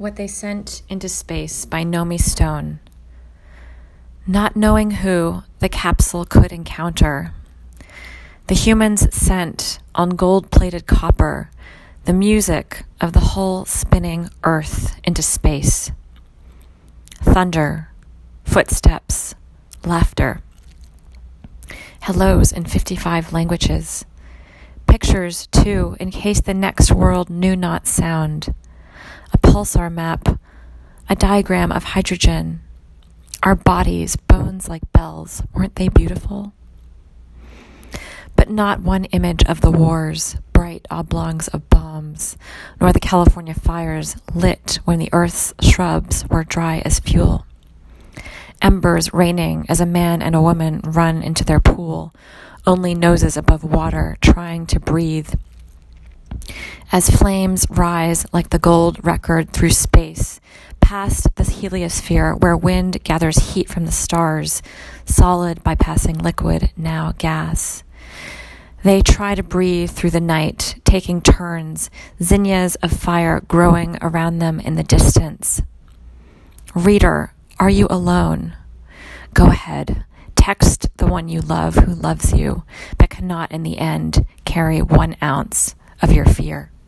What They Sent into Space by Nomi Stone. Not knowing who the capsule could encounter, the humans sent on gold-plated copper the music of the whole spinning Earth into space. Thunder, footsteps, laughter. Hellos in 55 languages. Pictures, too, in case the next world knew not sound. A pulsar map, a diagram of hydrogen. Our bodies, bones like bells, weren't they beautiful? But not one image of the wars, bright oblongs of bombs, nor the California fires lit when the earth's shrubs were dry as fuel. Embers raining as a man and a woman run into their pool, only noses above water, trying to breathe. As flames rise like the gold record through space, past the heliosphere where wind gathers heat from the stars, solid bypassing liquid, now gas. They try to breathe through the night, taking turns, zinnias of fire growing around them in the distance. Reader, are you alone? Go ahead. Text the one you love who loves you, but cannot in the end carry 1 ounce of your fear.